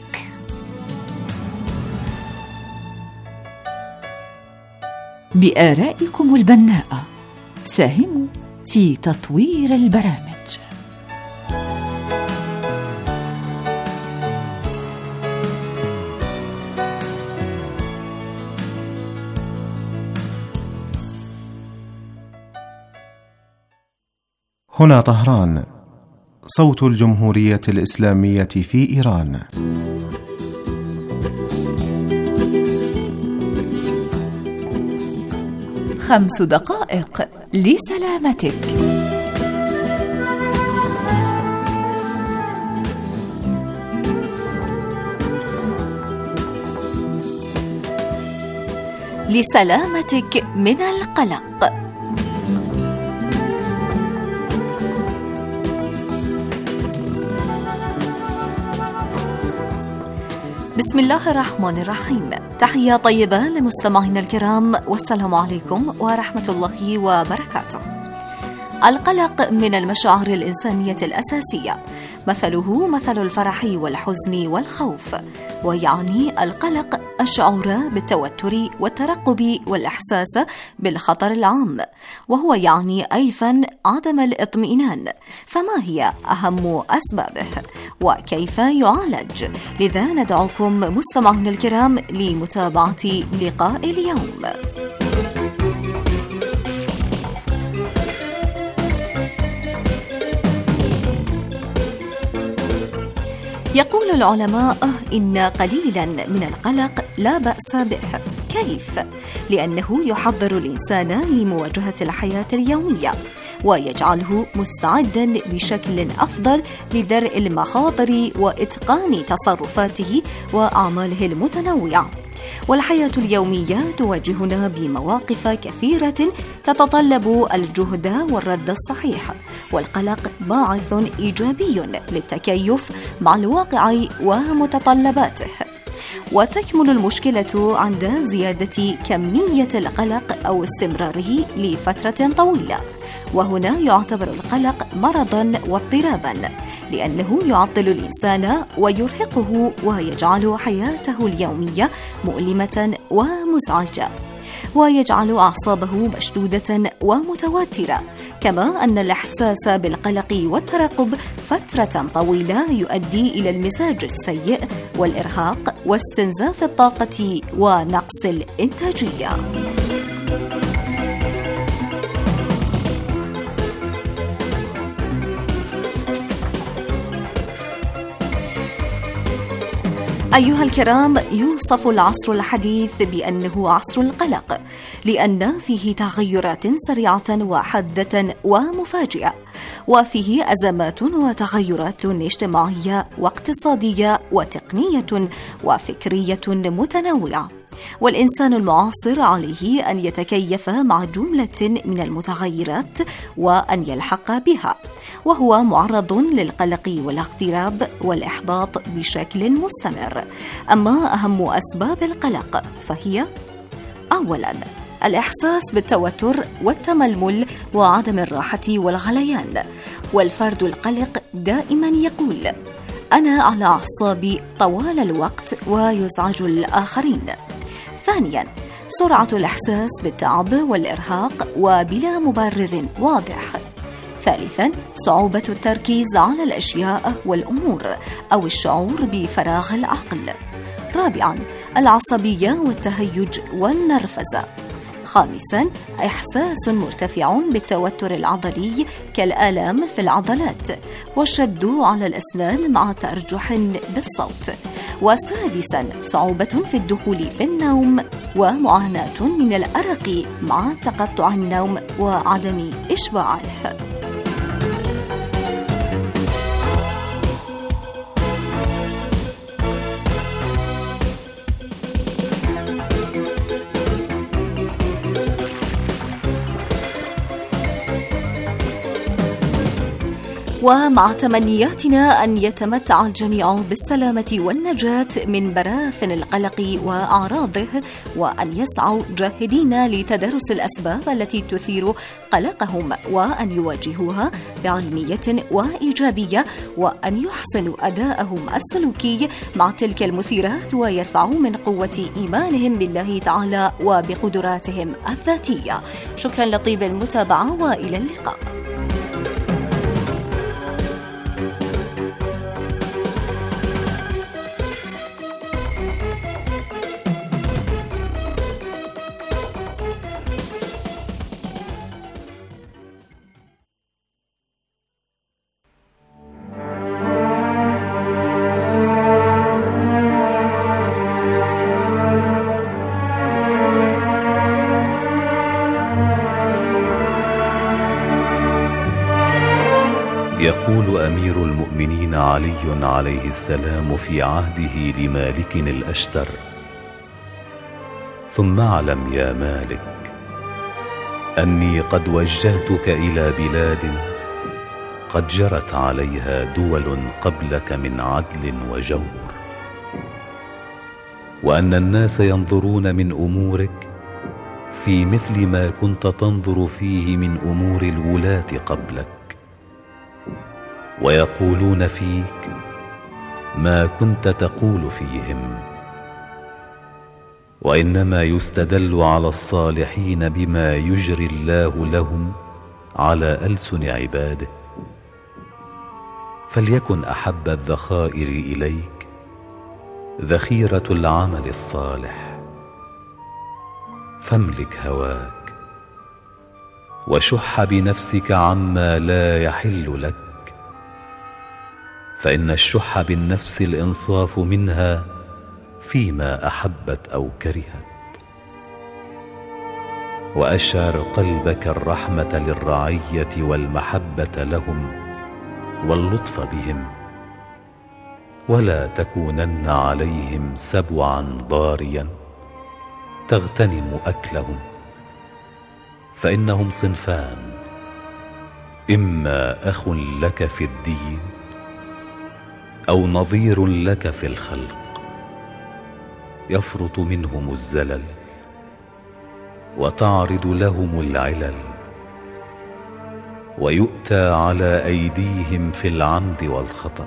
بآرائكم البناءة ساهموا في تطوير البرامج. هنا طهران، صوت الجمهورية الإسلامية في إيران. خمس دقائق لسلامتك. لسلامتك من القلق. بسم الله الرحمن الرحيم. تحية طيبة لمستمعينا الكرام، والسلام عليكم ورحمة الله وبركاته. القلق من المشاعر الإنسانية الأساسية، مثله مثل الفرح والحزن والخوف، ويعني القلق الشعور بالتوتر والترقب والإحساس بالخطر العام، وهو يعني أيضا عدم الاطمئنان. فما هي أهم أسبابه وكيف يعالج؟ لذا ندعوكم مستمعينا الكرام لمتابعة لقاء اليوم. يقول العلماء إن قليلا من القلق لا بأس به. كيف؟ لأنه يحضر الإنسان لمواجهة الحياة اليومية، ويجعله مستعدا بشكل أفضل لدرء المخاطر وإتقان تصرفاته وأعماله المتنوعة. والحياة اليومية تواجهنا بمواقف كثيرة تتطلب الجهد والرد الصحيح، والقلق باعث إيجابي للتكيف مع الواقع ومتطلباته. وتكمن المشكلة عند زيادة كمية القلق أو استمراره لفترة طويلة، وهنا يعتبر القلق مرضا واضطرابا، لأنه يعطل الإنسان ويرهقه ويجعل حياته اليومية مؤلمة ومزعجة، ويجعل أعصابه مشدودة ومتوترة. كما أن الإحساس بالقلق والترقب فترة طويلة يؤدي إلى المزاج السيء والإرهاق واستنزاف الطاقة ونقص الإنتاجية. أيها الكرام، يوصف العصر الحديث بأنه عصر القلق، لأن فيه تغيرات سريعة وحادة ومفاجئة، وفيه أزمات وتغيرات اجتماعية واقتصادية وتقنية وفكرية متنوعة. والإنسان المعاصر عليه أن يتكيف مع جملة من المتغيرات وأن يلحق بها، وهو معرض للقلق والاضطراب والإحباط بشكل مستمر. أما أهم أسباب القلق فهي: أولاً، الإحساس بالتوتر والتململ وعدم الراحة والغليان. والفرد القلق دائما يقول: أنا على أعصابي طوال الوقت، ويزعج الآخرين. ثانياً، سرعة الإحساس بالتعب والإرهاق وبلا مبرر واضح. ثالثاً، صعوبة التركيز على الأشياء والأمور أو الشعور بفراغ العقل. رابعاً، العصبية والتهيج والنرفزة. خامساً، إحساس مرتفع بالتوتر العضلي كالآلام في العضلات والشد على الأسنان مع تأرجح بالصوت. وسادساً، صعوبة في الدخول في النوم ومعاناة من الأرق مع تقطع النوم وعدم إشباعه. ومع تمنياتنا أن يتمتع الجميع بالسلامة والنجاة من براثن القلق وأعراضه، وأن يسعوا جاهدين لتدارس الأسباب التي تثير قلقهم وأن يواجهوها بعلمية وإيجابية، وأن يحسنوا أداءهم السلوكي مع تلك المثيرات ويرفعوا من قوة إيمانهم بالله تعالى وبقدراتهم الذاتية. شكرا لطيب المتابعة وإلى اللقاء. يقول أمير المؤمنين علي عليه السلام في عهده لمالك الأشتر: ثم اعلم يا مالك أني قد وجهتك إلى بلاد قد جرت عليها دول قبلك من عدل وجور، وأن الناس ينظرون من أمورك في مثل ما كنت تنظر فيه من أمور الولاة قبلك، ويقولون فيك ما كنت تقول فيهم، وإنما يستدل على الصالحين بما يجري الله لهم على ألسن عباده. فليكن أحب الذخائر إليك ذخيرة العمل الصالح، فاملك هواك وشح بنفسك عما لا يحل لك، فإن الشح بالنفس الإنصاف منها فيما أحبت أو كرهت. وأشعر قلبك الرحمة للرعية والمحبة لهم واللطف بهم، ولا تكونن عليهم سبعا ضاريا تغتنم أكلهم، فإنهم صنفان: إما أخ لك في الدين أو نظير لك في الخلق، يفرط منهم الزلل وتعرض لهم العلل، ويؤتى على أيديهم في العمد والخطأ.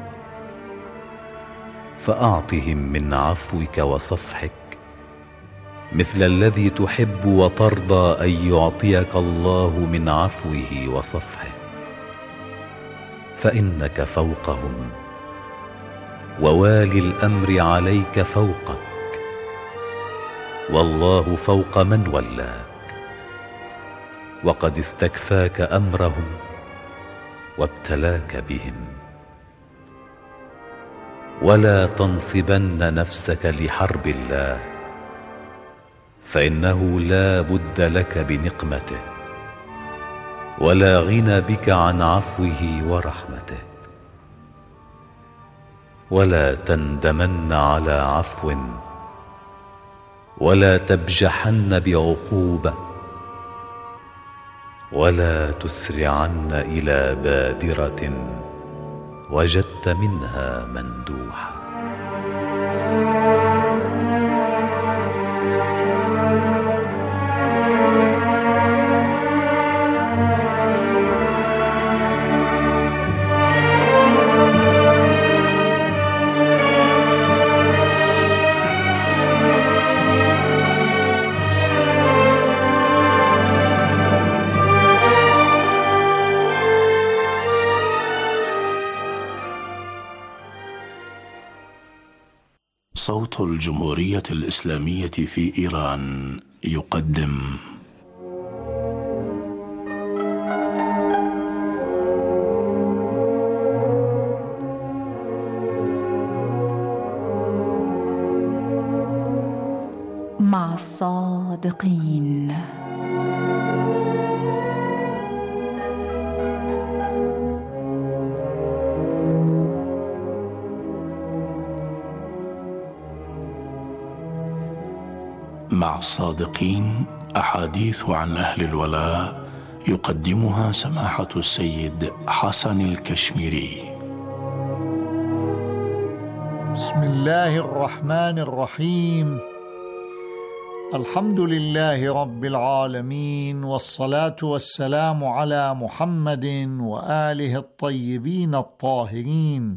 فأعطهم من عفوك وصفحك مثل الذي تحب وترضى أن يعطيك الله من عفوه وصفحه، فإنك فوقهم، ووالي الأمر عليك فوقك، والله فوق من ولاك، وقد استكفاك أمرهم وابتلاك بهم. ولا تنصبن نفسك لحرب الله، فإنه لا بد لك بنقمته، ولا غنى بك عن عفوه ورحمته. ولا تندمن على عفو، ولا تبجحن بعقوبة، ولا تسرعن إلى بادرة وجدت منها مندوحة. صوت الجمهورية الإسلامية في إيران يقدم مع الصادقين. مع الصادقين أحاديث عن أهل الولاء يقدمها سماحة السيد حسن الكشميري. بسم الله الرحمن الرحيم. الحمد لله رب العالمين، والصلاة والسلام على محمد وآله الطيبين الطاهرين.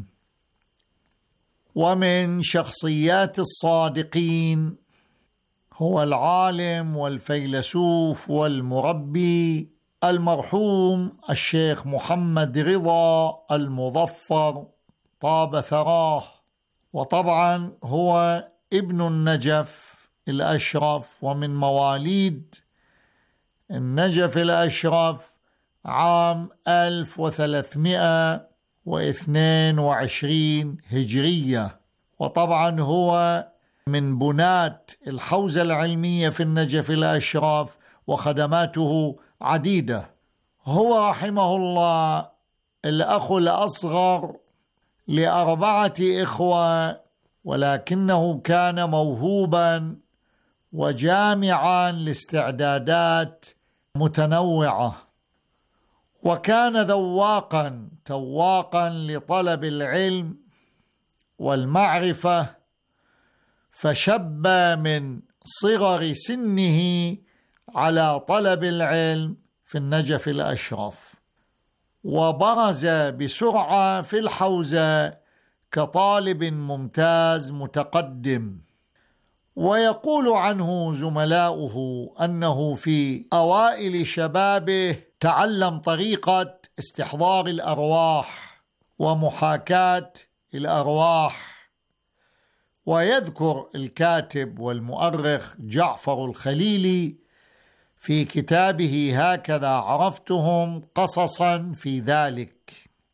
ومن شخصيات الصادقين هو العالم والفيلسوف والمربي المرحوم الشيخ محمد رضا المظفر طاب ثراه. وطبعا هو ابن النجف الأشرف، ومن مواليد النجف الأشرف عام ألف وثلاثمائة واثنين وعشرين هجرية. وطبعا هو من بناة الحوزة العلمية في النجف الأشرف، وخدماته عديدة. هو رحمه الله الأخ الأصغر لأربعة إخوة، ولكنه كان موهوبا وجامعا لاستعدادات متنوعة، وكان ذواقا تواقا لطلب العلم والمعرفة، فشب من صغر سنه على طلب العلم في النجف الأشرف، وبرز بسرعة في الحوزة كطالب ممتاز متقدم. ويقول عنه زملاؤه أنه في أوائل شبابه تعلم طريقة استحضار الأرواح ومحاكاة الأرواح. ويذكر الكاتب والمؤرخ جعفر الخليلي في كتابه هكذا عرفتهم قصصا في ذلك.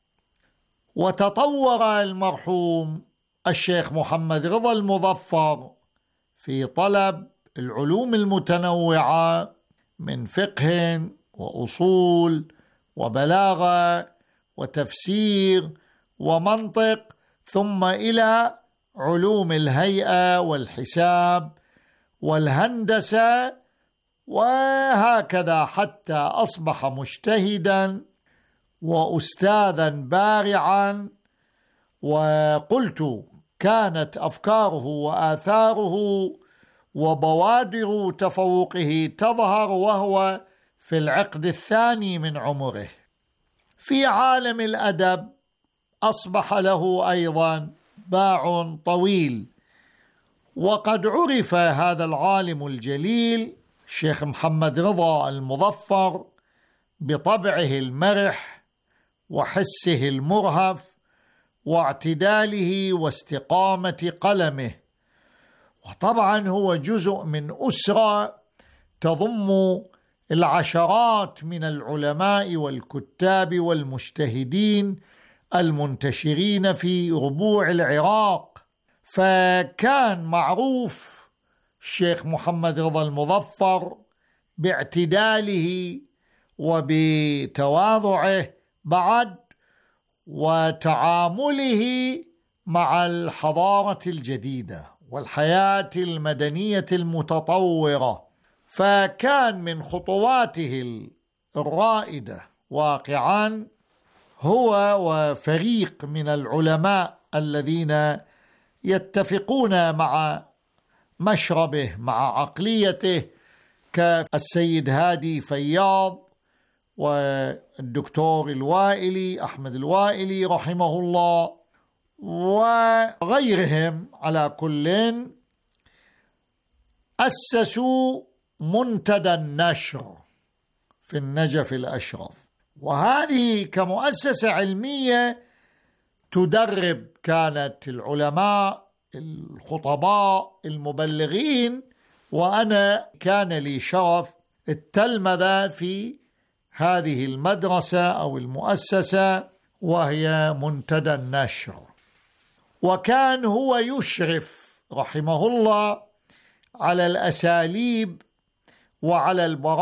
وتطور المرحوم الشيخ محمد رضا المظفر في طلب العلوم المتنوعة من فقه وأصول وبلاغة وتفسير ومنطق، ثم إلى علوم الهيئة والحساب والهندسة، وهكذا حتى أصبح مجتهدا وأستاذا بارعا. وقلت كانت أفكاره وآثاره وبوادر تفوقه تظهر وهو في العقد الثاني من عمره. في عالم الأدب أصبح له أيضا باع طويل، وقد عرف هذا العالم الجليل الشيخ محمد رضا المظفر بطبعه المرح وحسه المرهف واعتداله واستقامة قلمه. وطبعا هو جزء من أسرة تضم العشرات من العلماء والكتاب والمجتهدين المنتشرين في ربوع العراق. فكان معروف الشيخ محمد رضا المظفر باعتداله وبتواضعه بعد، وتعامله مع الحضارة الجديدة والحياة المدنية المتطورة. فكان من خطواته الرائدة واقعا هو وفريق من العلماء الذين يتفقون مع مشربه مع عقليته، كالسيد هادي فياض والدكتور الوائلي أحمد الوائلي رحمه الله وغيرهم. على كل أسسوا منتدى النشر في النجف الأشرف، وهذه كمؤسسة علمية تدرب كانت العلماء الخطباء المبلغين، وأنا كان لي شرف التلمذة في هذه المدرسة أو المؤسسة وهي منتدى النشر. وكان هو يشرف رحمه الله على الأساليب وعلى البراءة